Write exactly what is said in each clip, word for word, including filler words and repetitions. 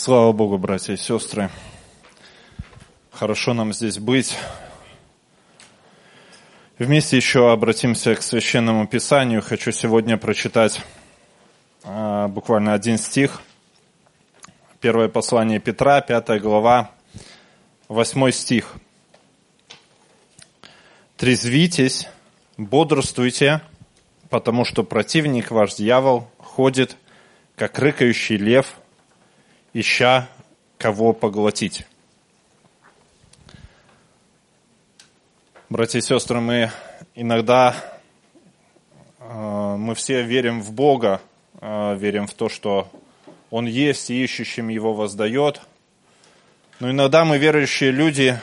Слава Богу, братья и сестры. Хорошо нам здесь быть. Вместе еще обратимся к Священному Писанию. Хочу сегодня прочитать а, буквально один стих. Первое послание Петра, пятая глава, восьмой стих. «Трезвитесь, бодрствуйте, потому что противник ваш дьявол ходит, как рыкающий лев, ища кого поглотить». Братья и сестры, мы иногда, мы все верим в Бога, верим в то, что Он есть и ищущим Его воздает. Но иногда мы, верующие люди,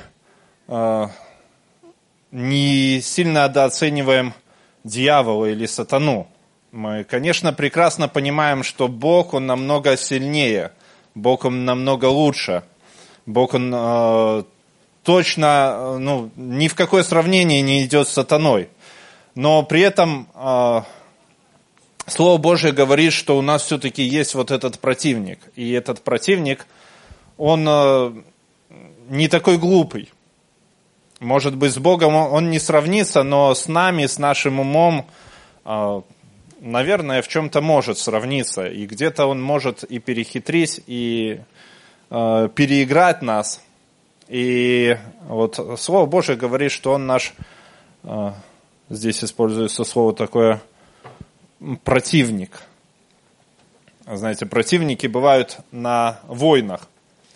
не сильно недооцениваем дьявола или сатану. Мы, конечно, прекрасно понимаем, что Бог, Он намного сильнее, Бог, Он намного лучше. Бог, Он э, точно, ну, ни в какое сравнение не идет с сатаной. Но при этом э, Слово Божие говорит, что у нас все-таки есть вот этот противник. И этот противник, он э, не такой глупый. Может быть, с Богом он не сравнится, но с нами, с нашим умом, э, наверное, в чем-то может сравниться. И где-то он может и перехитрить, и э, переиграть нас. И вот Слово Божие говорит, что он наш, э, здесь используется слово такое, противник. Знаете, противники бывают на войнах.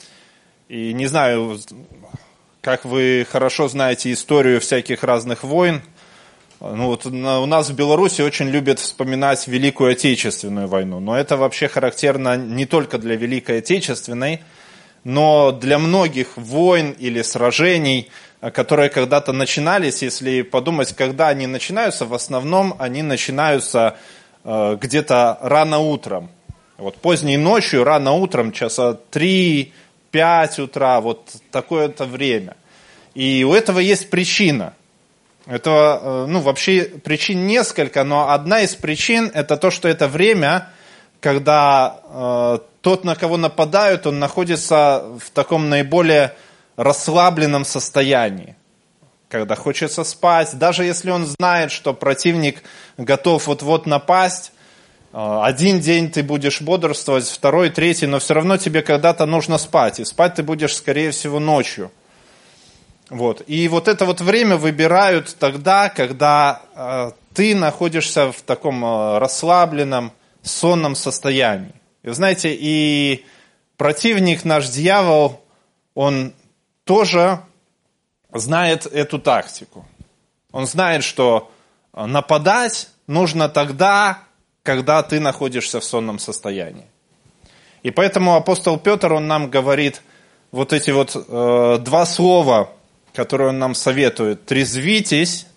И не знаю, как вы хорошо знаете историю всяких разных войн. Ну вот у нас в Беларуси очень любят вспоминать Великую Отечественную войну, но это вообще характерно не только для Великой Отечественной, но для многих войн или сражений, которые когда-то начинались, если подумать, когда они начинаются, в основном они начинаются э, где-то рано утром. Вот поздней ночью, рано утром, часа три-пять утра, вот такое-то время. И у этого есть причина. Это, ну, вообще причин несколько, но одна из причин это то, что это время, когда э, тот, на кого нападают, он находится в таком наиболее расслабленном состоянии. Когда хочется спать, даже если он знает, что противник готов вот-вот напасть, э, один день ты будешь бодрствовать, второй, третий, но все равно тебе когда-то нужно спать, и спать ты будешь, скорее всего, ночью. Вот. И вот это вот время выбирают тогда, когда э, ты находишься в таком э, расслабленном, сонном состоянии. И знаете, и противник наш дьявол, он тоже знает эту тактику. Он знает, что нападать нужно тогда, когда ты находишься в сонном состоянии. И поэтому апостол Петр, он нам говорит вот эти вот э, два слова, которую он нам советует: трезвитесь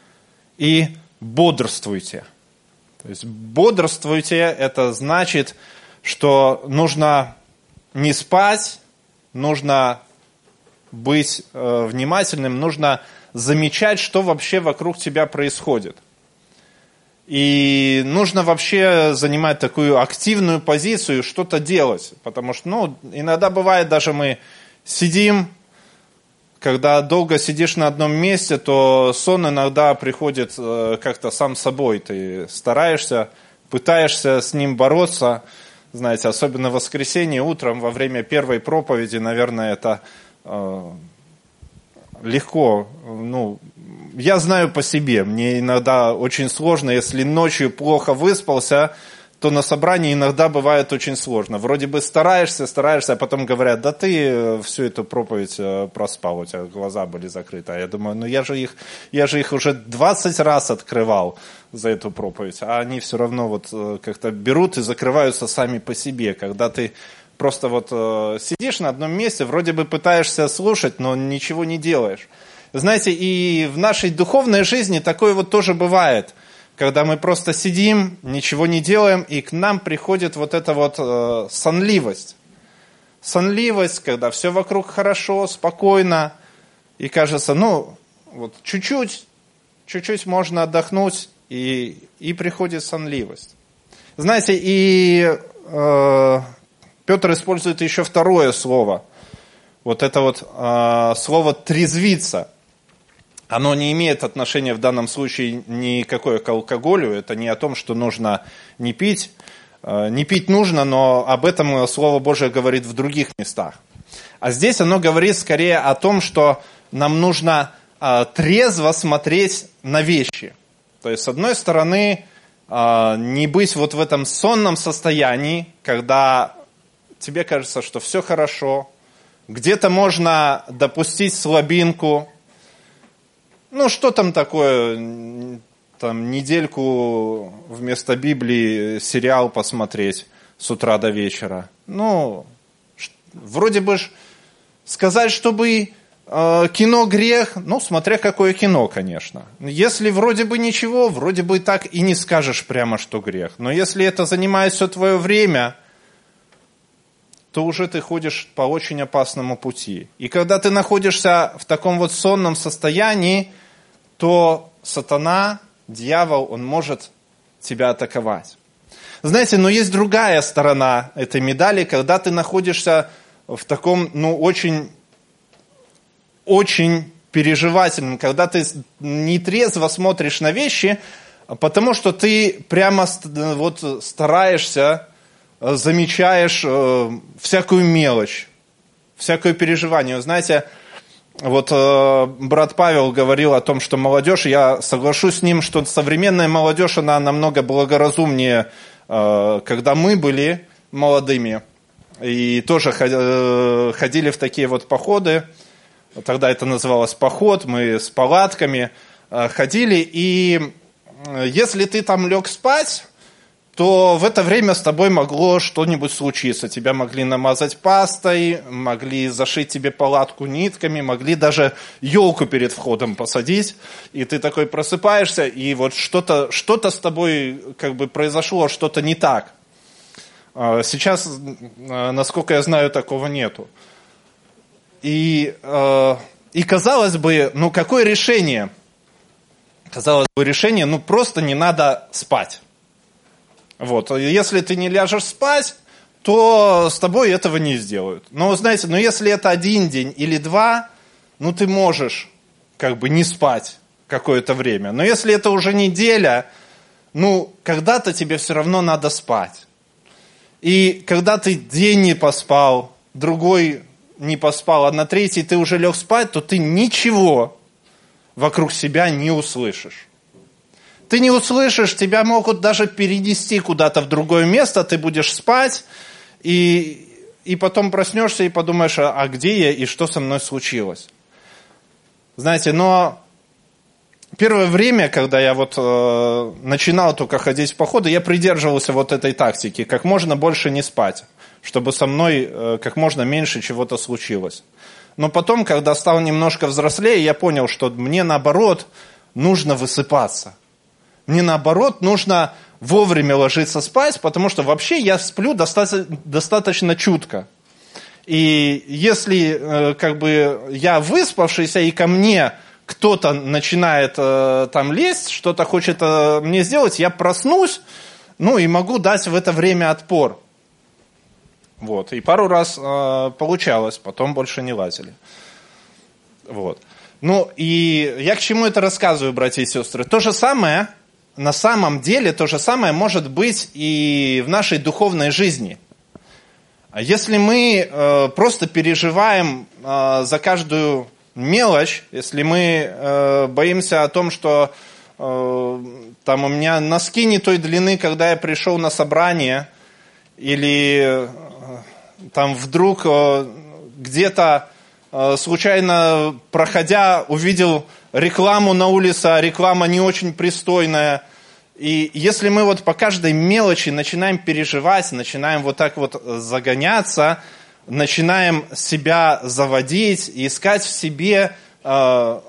и бодрствуйте. То есть бодрствуйте, это значит, что нужно не спать, нужно быть э, внимательным, нужно замечать, что вообще вокруг тебя происходит. И нужно вообще занимать такую активную позицию, что-то делать. Потому что, ну, иногда бывает, даже мы сидим, когда долго сидишь на одном месте, то сон иногда приходит как-то сам собой. Ты стараешься, пытаешься с ним бороться. Знаете, особенно в воскресенье утром во время первой проповеди, наверное, это э, легко. Ну, я знаю по себе, мне иногда очень сложно, если ночью плохо выспался, то на собрании иногда бывает очень сложно. Вроде бы стараешься, стараешься, а потом говорят: да ты всю эту проповедь проспал, у тебя глаза были закрыты. А я думаю, ну я же их, я же их уже двадцать раз открывал за эту проповедь, а они все равно вот как-то берут и закрываются сами по себе. Когда ты просто вот сидишь на одном месте, вроде бы пытаешься слушать, но ничего не делаешь. Знаете, и в нашей духовной жизни такое вот тоже бывает. Когда мы просто сидим, ничего не делаем, и к нам приходит вот эта вот э, сонливость. Сонливость, когда все вокруг хорошо, спокойно, и кажется, ну, вот чуть-чуть, чуть-чуть можно отдохнуть, и, и приходит сонливость. Знаете, и э, Петр использует еще второе слово. Вот это вот э, слово «трезвиться». Оно не имеет отношения в данном случае никакое к алкоголю. Это не о том, что нужно не пить. Э, не пить нужно, но об этом Слово Божие говорит в других местах. А здесь оно говорит скорее о том, что нам нужно э, трезво смотреть на вещи. То есть, с одной стороны, э, не быть вот в этом сонном состоянии, когда тебе кажется, что все хорошо, где-то можно допустить слабинку. Ну, что там такое, там, недельку вместо Библии сериал посмотреть с утра до вечера. Ну, вроде бы ж сказать, чтобы э, кино грех, ну, смотря какое кино, конечно. Если вроде бы ничего, вроде бы так и не скажешь прямо, что грех. Но если это занимает все твое время, то уже ты ходишь по очень опасному пути. И когда ты находишься в таком вот сонном состоянии, то сатана, дьявол, он может тебя атаковать. Знаете, но есть другая сторона этой медали, когда ты находишься в таком, ну, очень, очень переживательном, когда ты нетрезво смотришь на вещи, потому что ты прямо вот стараешься, замечаешь э, всякую мелочь, всякое переживание. Вы знаете, вот э, брат Павел говорил о том, что молодежь, я соглашусь с ним, что современная молодежь, она намного благоразумнее, э, когда мы были молодыми, и тоже э, ходили в такие вот походы, тогда это называлось поход, мы с палатками э, ходили, и если ты там лег спать, то в это время с тобой могло что-нибудь случиться. Тебя могли намазать пастой, могли зашить тебе палатку нитками, могли даже елку перед входом посадить. И ты такой просыпаешься, и вот что-то, что-то с тобой как бы произошло, что-то не так. Сейчас, насколько я знаю, такого нету. И, и казалось бы, ну какое решение? Казалось бы, решение, ну просто не надо спать. Вот, если ты не ляжешь спать, то с тобой этого не сделают. Но, знаете, но если это один день или два, ну, ты можешь как бы не спать какое-то время. Но если это уже неделя, ну, когда-то тебе все равно надо спать. И когда ты день не поспал, другой не поспал, а на третий ты уже лег спать, то ты ничего вокруг себя не услышишь. Ты не услышишь, тебя могут даже перенести куда-то в другое место, ты будешь спать, и, и потом проснешься и подумаешь, а, а где я и что со мной случилось. Знаете, но первое время, когда я вот э, начинал только ходить в походы, я придерживался вот этой тактики, как можно больше не спать, чтобы со мной э, как можно меньше чего-то случилось. Но потом, когда стал немножко взрослее, я понял, что мне наоборот нужно высыпаться. Мне наоборот нужно вовремя ложиться спать, потому что вообще я сплю достаточно, достаточно чутко. И если э, как бы я выспавшийся, и ко мне кто-то начинает э, там лезть, что-то хочет э, мне сделать, я проснусь, ну и могу дать в это время отпор. Вот. И пару раз э, получалось, потом больше не лазили. Вот. Ну и я к чему это рассказываю, братья и сестры? То же самое... На самом деле то же самое может быть и в нашей духовной жизни. Если мы э, просто переживаем э, за каждую мелочь, если мы э, боимся о том, что э, там у меня носки не той длины, когда я пришел на собрание, или э, там вдруг э, где-то э, случайно проходя увидел рекламу на улице, а реклама не очень пристойная. И если мы вот по каждой мелочи начинаем переживать, начинаем вот так вот загоняться, начинаем себя заводить, искать в себе э,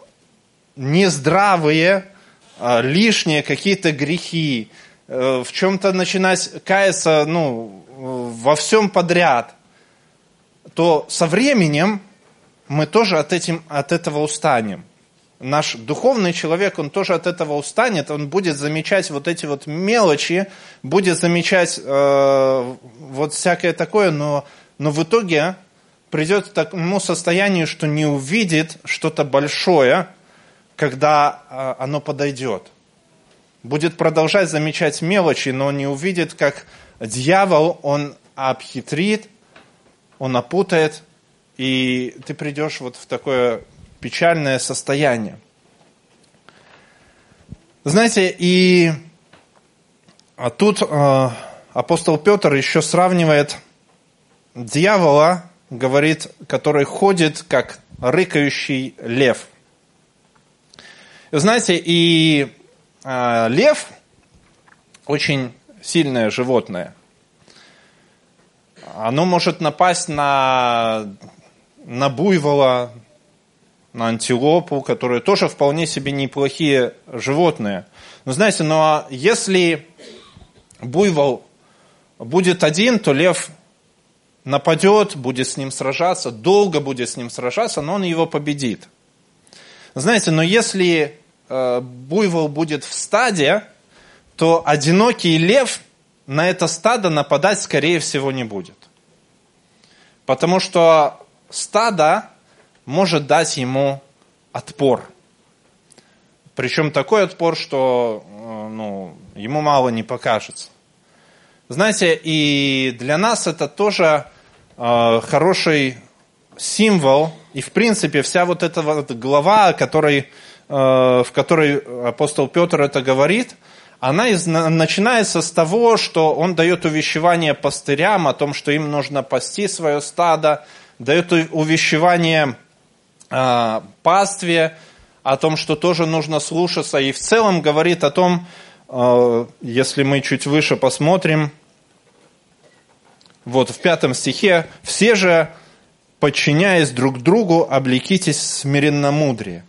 нездравые, э, лишние какие-то грехи, э, в чем-то начинать каяться, ну, во всем подряд, то со временем мы тоже от, этим, от этого устанем. наш духовный человек, он тоже от этого устанет, он будет замечать вот эти вот мелочи, будет замечать э, вот всякое такое, но, но в итоге придет к такому состоянию, что не увидит что-то большое, когда э, оно подойдет. Будет продолжать замечать мелочи, но не увидит, как дьявол, он обхитрит, он опутает, и ты придешь вот в такое печальное состояние. Знаете, и тут э, апостол Петр еще сравнивает дьявола, говорит, который ходит как рыкающий лев. И, знаете, и э, лев очень сильное животное. Оно может напасть на, на буйвола, на антилопу, которые тоже вполне себе неплохие животные. Но знаете, но если буйвол будет один, то лев нападет, будет с ним сражаться, долго будет с ним сражаться, но он его победит. Знаете, но если э, буйвол будет в стаде, то одинокий лев на это стадо нападать, скорее всего, не будет. Потому что стадо может дать ему отпор. Причем такой отпор, что ну, ему мало не покажется. Знаете, и для нас это тоже э, хороший символ. И, в принципе, вся вот эта вот глава, который, э, в которой апостол Петр это говорит, она из, начинается с того, что он дает увещевание пастырям о том, что им нужно пасти свое стадо, дает увещевание э, пастве, о том, что тоже нужно слушаться, и в целом говорит о том, э, если мы чуть выше посмотрим, вот в пятом стихе, «Все же, подчиняясь друг другу, облекитесь в смиренномудрие».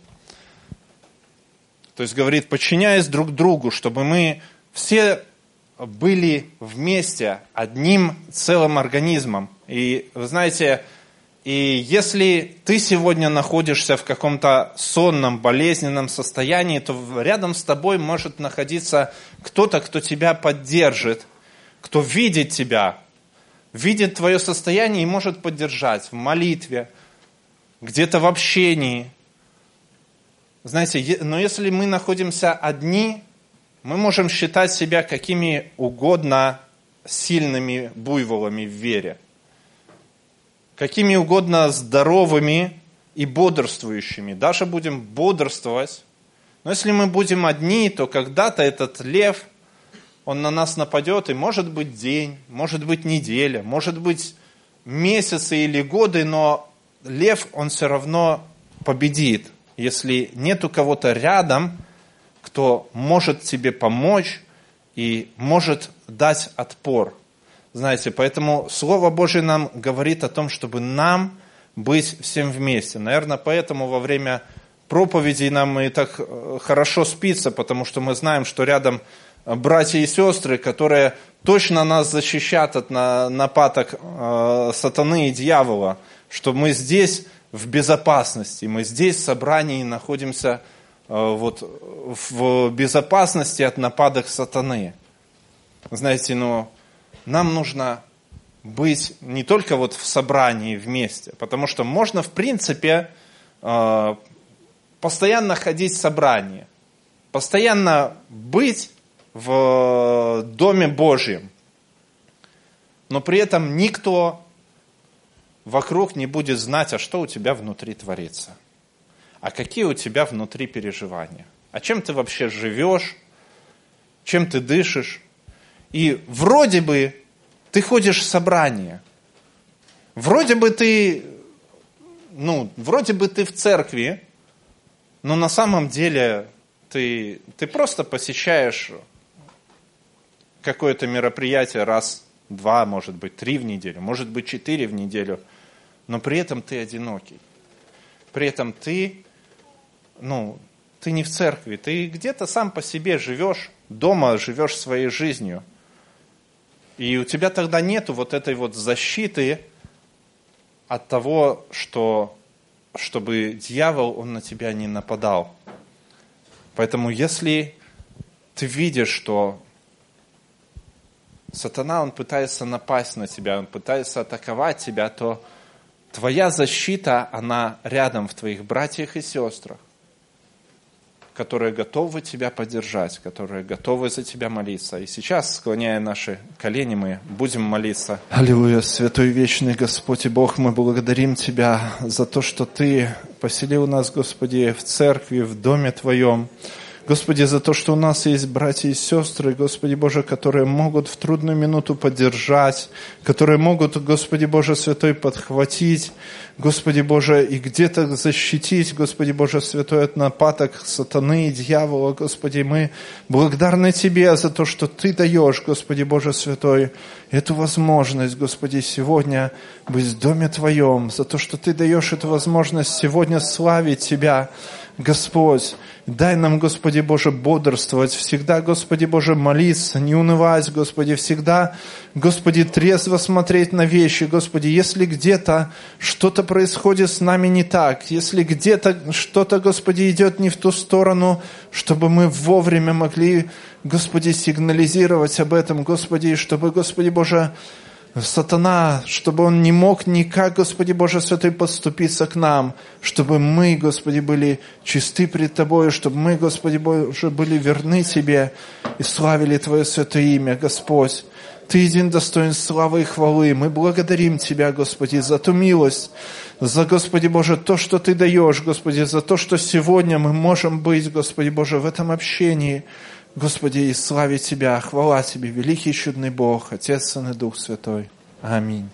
То есть говорит, подчиняясь друг другу, чтобы мы все были вместе, одним целым организмом. И вы знаете, и если ты сегодня находишься в каком-то сонном, болезненном состоянии, то рядом с тобой может находиться кто-то, кто тебя поддержит, кто видит тебя, видит твое состояние и может поддержать в молитве, где-то в общении. Знаете, но если мы находимся одни, мы можем считать себя какими угодно сильными буйволами в вере, какими угодно здоровыми и бодрствующими. Даже будем бодрствовать. Но если мы будем одни, то когда-то этот лев, он на нас нападет, и может быть день, может быть неделя, может быть месяцы или годы, но лев, он все равно победит. Если нету кого-то рядом, кто может тебе помочь и может дать отпор. Знаете, поэтому Слово Божие нам говорит о том, чтобы нам быть всем вместе. Наверное, поэтому во время проповедей нам и так хорошо спится, потому что мы знаем, что рядом братья и сестры, которые точно нас защищат от нападок сатаны и дьявола, что мы здесь в безопасности. Мы здесь в собрании находимся вот, в безопасности от нападок сатаны. Знаете, но нам нужно быть не только вот в собрании вместе, потому что можно, в принципе, постоянно ходить в собрание, постоянно быть в Доме Божьем, но при этом никто вокруг не будет знать, а что у тебя внутри творится, а какие у тебя внутри переживания, а чем ты вообще живешь, чем ты дышишь. И вроде бы ты ходишь в собрание, вроде бы ты, ну, вроде бы ты в церкви, но на самом деле ты, ты просто посещаешь какое-то мероприятие раз, два, может быть, три в неделю, может быть, четыре в неделю, но при этом ты одинокий. При этом ты, ну, ты не в церкви, ты где-то сам по себе живешь, дома живешь своей жизнью. И у тебя тогда нету вот этой вот защиты от того, что, чтобы дьявол, он на тебя не нападал. Поэтому если ты видишь, что сатана, он пытается напасть на тебя, он пытается атаковать тебя, то твоя защита, она рядом в твоих братьях и сестрах, которые готовы тебя поддержать, которые готовы за тебя молиться. И сейчас, склоняя наши колени, мы будем молиться. Аллилуйя, святой вечный Господь и Бог, мы благодарим Тебя за то, что Ты поселил нас, Господи, в церкви, в доме Твоем. Господи, за то, что у нас есть братья и сестры, Господи Боже, которые могут в трудную минуту поддержать, которые могут, Господи Боже Святой, подхватить, Господи Боже, и где-то защитить, Господи Боже Святой, от нападок сатаны и дьявола. Господи, мы благодарны Тебе за то, что Ты даешь, Господи Боже Святой, эту возможность, Господи, сегодня быть в доме Твоем, за то, что Ты даешь эту возможность сегодня славить Тебя, Господь. Дай нам, Господи Боже, бодрствовать, всегда, Господи Боже, молиться, не унывать, Господи, всегда, Господи, трезво смотреть на вещи, Господи, если где-то что-то происходит с нами не так, если где-то что-то, Господи, идет не в ту сторону, чтобы мы вовремя могли, Господи, сигнализировать об этом, Господи, чтобы, Господи Боже, сатана, чтобы он не мог никак, Господи Боже Святой, подступиться к нам, чтобы мы, Господи, были чисты пред Тобой, чтобы мы, Господи Боже, были верны Тебе и славили Твое святое имя, Господь. Ты един достоин славы и хвалы. Мы благодарим Тебя, Господи, за ту милость, за, Господи Боже, то, что Ты даешь, Господи, за то, что сегодня мы можем быть, Господи Боже, в этом общении, Господи, и славить Тебя, хвала Тебе, великий и чудный Бог, Отец, Сын и Дух Святой. Аминь.